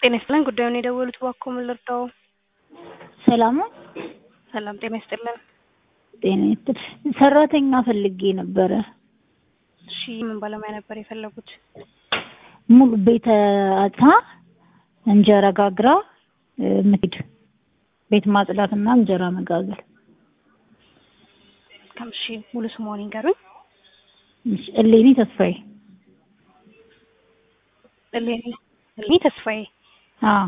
ጤና ይስጥልን ጉዳዩን የደወሉት እባክዎ ምን ልርዳዎ? ሰላም ነው? ሰላም ጤና ይስጥልን። ጤና ይስጥልኝ። ሰራተኛ ፈልጌ ነበረ። እሺ ምን ባለሙያ ነበር የፈለጉት? ሙሉ ቤት አታ እንጀራ ጋግራ ምትድ ቤት ማጽዳትና እንጀራ መጋገር። ከምሺ ሙሉ ስሟን ይንገሩኝ። እሌኒ ተስፋዬ። እሌኒ ተስፋዬ። አዎ።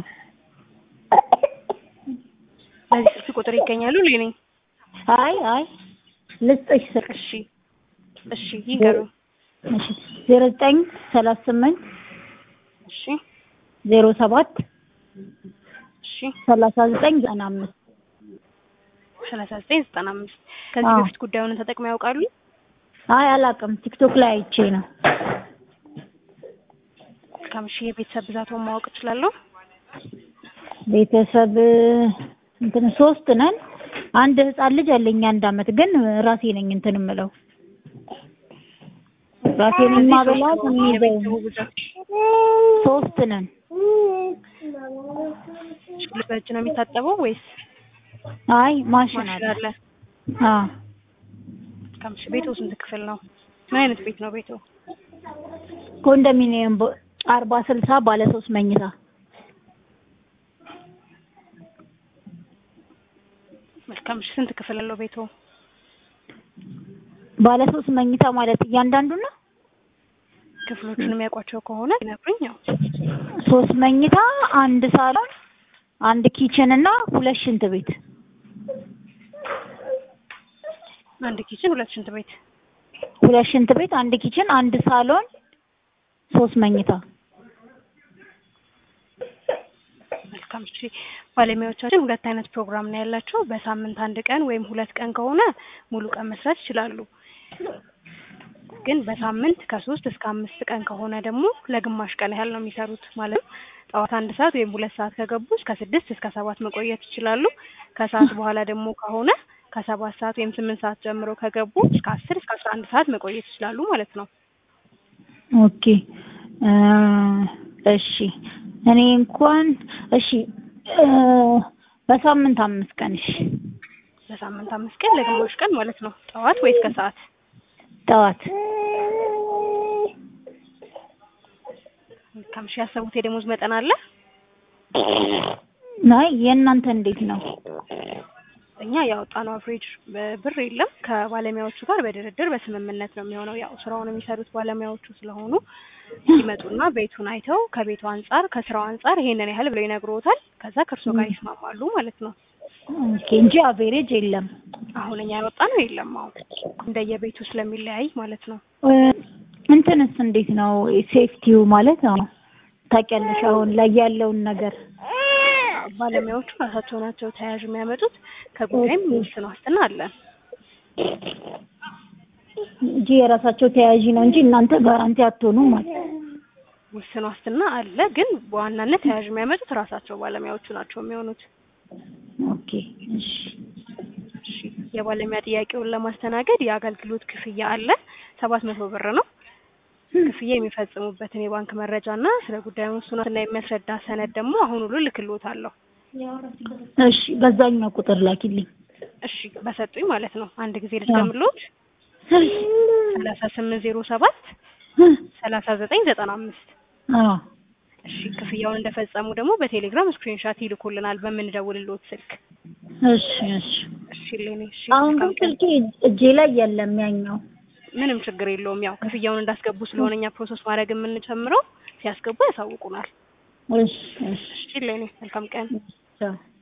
በዚህ ስልክ ቁጥር ይገኛሉ እሌኒ? አይ ልስጥሽ ስልክ። እሺ ይንገሩኝ። እሺ 0938 እሺ 07 እሺ 3995 3995 ከዚህ በፊት ጉዳዩን ተጠቅመው ያውቃሉ? አይ አላውቅም፣ ቲክቶክ ላይ አይቼ ነው። ከምሺ የቤተሰብ ብዛቱን ማወቅ እችላለሁ? ቤተሰብ እንትን 3 ነን። አንድ ህፃን ልጅ አለኝ 1 አመት፣ ግን ራሴ ነኝ እንትን እምለው ራሴ ነኝ ማበላት የሚይዘው። 3 ነን። በእጅ ነው የሚታጠበው ወይስ? አይ ማሽን አለ። ከምሺ ቤቱ ስንት ክፍል ነው? ምን አይነት ቤት ነው ቤቱ? ኮንዶሚኒየም 40/60 ባለ 3 መኝታ። መልካም። ስንት ክፍል አለው ቤቱ? ባለ 3 መኝታ ማለት እያንዳንዱ ነው? ክፍሎቹን የሚያውቋቸው ከሆነ ይነግሩኝ። 3 መኝታ፣ 1 ሳሎን፣ 1 ኪችን እና 2 ሽንት ቤት። 1 ኪችን 2 ሽንት ቤት። 2 ሽንት ቤት፣ 1 ኪችን፣ 1 ሳሎን፣ 3 መኝታ። መልካም። እሺ ባለሙያዎቻችን 2 አይነት ፕሮግራም ነው ያላቸው። በሳምንት 1 ቀን ወይም 2 ቀን ከሆነ ሙሉ ቀን መስራት ይችላሉ። ግን በሳምንት ከ3 እስከ 5 ቀን ከሆነ ደግሞ ለግማሽ ቀን ያህል ነው የሚሰሩት። ማለት ጠዋት 1 ሰዓት ወይም 2 ሰዓት ከገቡ እስከ 6 እስከ 7 መቆየት ይችላሉ። ከሰዓት በኋላ ደግሞ ከሆነ ከ7 ሰዓት ወይም 8 ሰዓት ጀምሮ ከገቡ እስከ 10 እስከ 11 ሰዓት መቆየት ይችላሉ ማለት ነው። ኦኬ እሺ። እኔ እንኳን እሺ በሳምንት 5 ቀን። እሺ በሳምንት 5 ቀን ለግማሽ ቀን ማለት ነው። ጠዋት ወይስ ከሰዓት? ጠዋት። ከምሺ ያሰቡት የደሞዝ መጠን አለ? ናይ የእናንተ እንዴት ነው? እኛ ያወጣነው አቨሬጅ ብር የለም። ከባለሙያዎቹ ጋር በድርድር በስምምነት ነው የሚሆነው። ያው ስራውን የሚሰሩት ባለሙያዎቹ ስለሆኑ ይመጡና ቤቱን አይተው ከቤቱ አንፃር ከስራው አንፃር ይሄንን ያህል ብለው ይነግሩታል። ከዛ ከእርሶ ጋር ይስማማሉ ማለት ነው። ኦኬ እንጂ አቨሬጅ የለም። አሁን እኛ ያወጣነው የለም። እንደየቤቱ ስለሚለያይ ማለት ነው። እንትንስ እንዴት ነው ሴፍቲው? ማለት ነው ታውቂያለሽ አሁን ላይ ያለውን ነገር። ባለሙያዎቹ ራሳቸው ናቸው ተያዥ የሚያመጡት። ከጉዳይም ውስን ዋስትና አለ እንጂ የራሳቸው ተያዥ ነው እንጂ እናንተ ጋራንቲ አትሆኑም ማለት። ውስን ዋስትና አለ፣ ግን በዋናነት ተያዥ የሚያመጡት ራሳቸው ባለሙያዎቹ ናቸው የሚሆኑት። ኦኬ እሺ። የባለሙያ ጥያቄውን ለማስተናገድ የአገልግሎት ክፍያ አለ። 700 ብር ነው። ክፍያ የሚፈጽሙበትን የባንክ መረጃና ስለ ጉዳዩ ውስንነትና የሚያስረዳ ሰነድ ደግሞ አሁን ሁሉ ልክልዎታለሁ። እሺ በዛኛው ቁጥር ላኪልኝ። እሺ በሰጡኝ ማለት ነው። አንድ ጊዜ ልድገምልዎት። 3807 3995። እሺ ክፍያውን እንደፈጸሙ ደግሞ በቴሌግራም ስክሪንሾት ይልኩልናል በምንደውልልዎት ስልክ። እሺ ሌኔ እሺ። አሁን ግን ስልኬ እጄ ላይ የለም ያኛው። ምንም ችግር የለውም። ያው ክፍያውን እንዳስገቡ ስለሆነ እኛ ፕሮሰስ ማድረግ የምንጨምረው ሲያስገቡ ያሳውቁናል። እሺ ሌኔ መልካም ቀን።